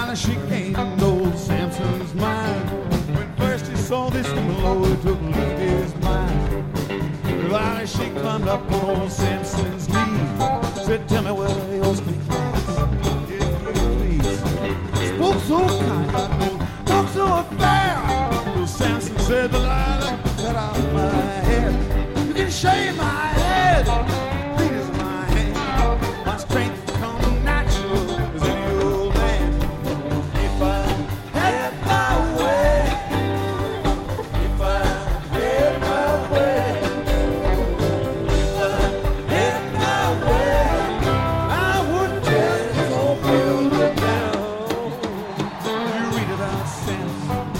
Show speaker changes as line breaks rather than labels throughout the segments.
lot of she gained old Samson's mind. When first he saw this blow, it took Levy's mind. While she climbed up on old Samson's knee, said, tell me where your street lies, if you please. Spoke so kind, talked so fair. Old Samson said, Delilah, cut out my hair. You can shave my head, please my hand. My strength come natural as any old man. If I had my way, if I had my way, if I had my way, I would just all build it down. You read about Samson.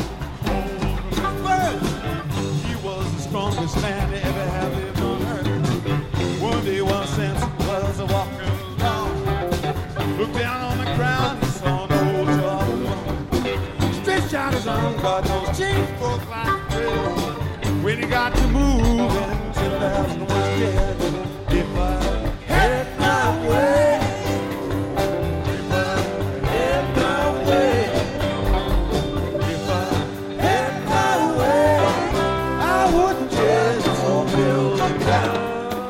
First, he was the strongest man to ever have lived on earth. One day while Samson was walking along, looked down on the ground, he saw an old dog. Stretched out his arm, God knows, chains broke like this. When he got to moving, 10,000 was dead. If I had my way, if I had my way, if I had my way, I wouldn't just all build it down.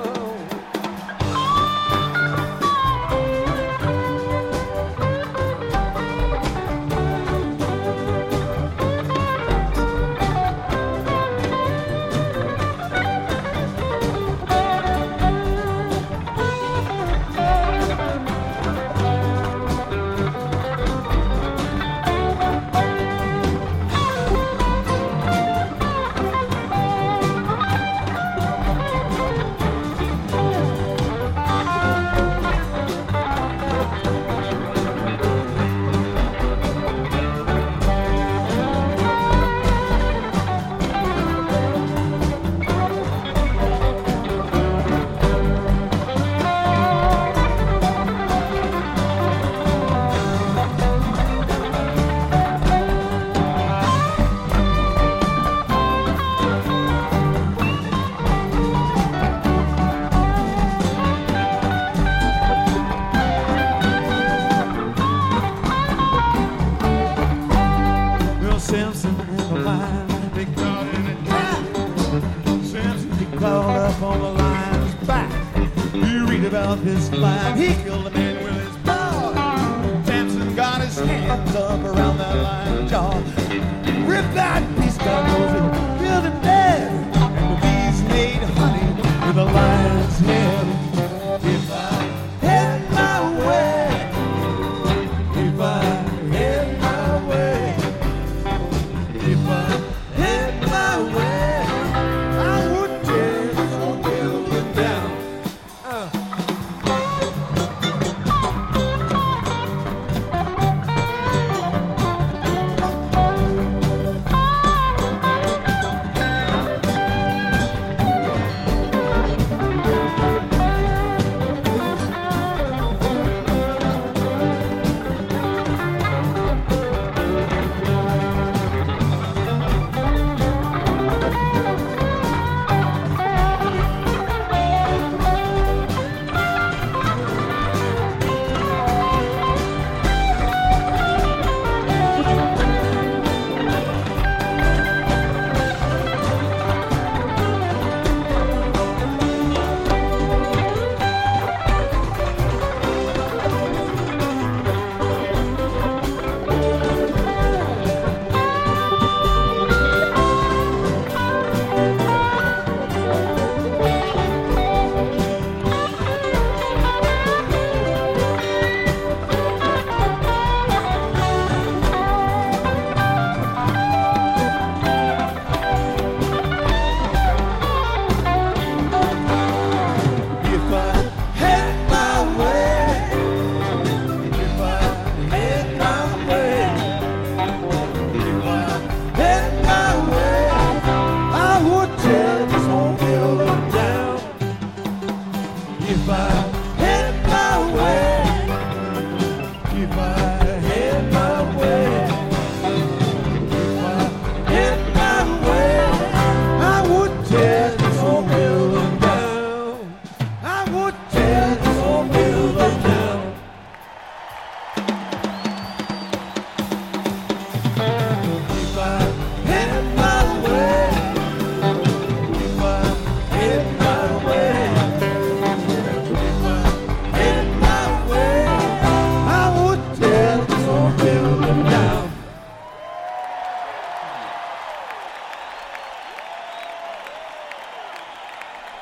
Samson in the line, they caught in a trap. Samson, he crawled up on the lion's back. You read about this lion, he killed a man with his paw. Samson got his hands up around that lion's jaw. Ripped that beast, God knows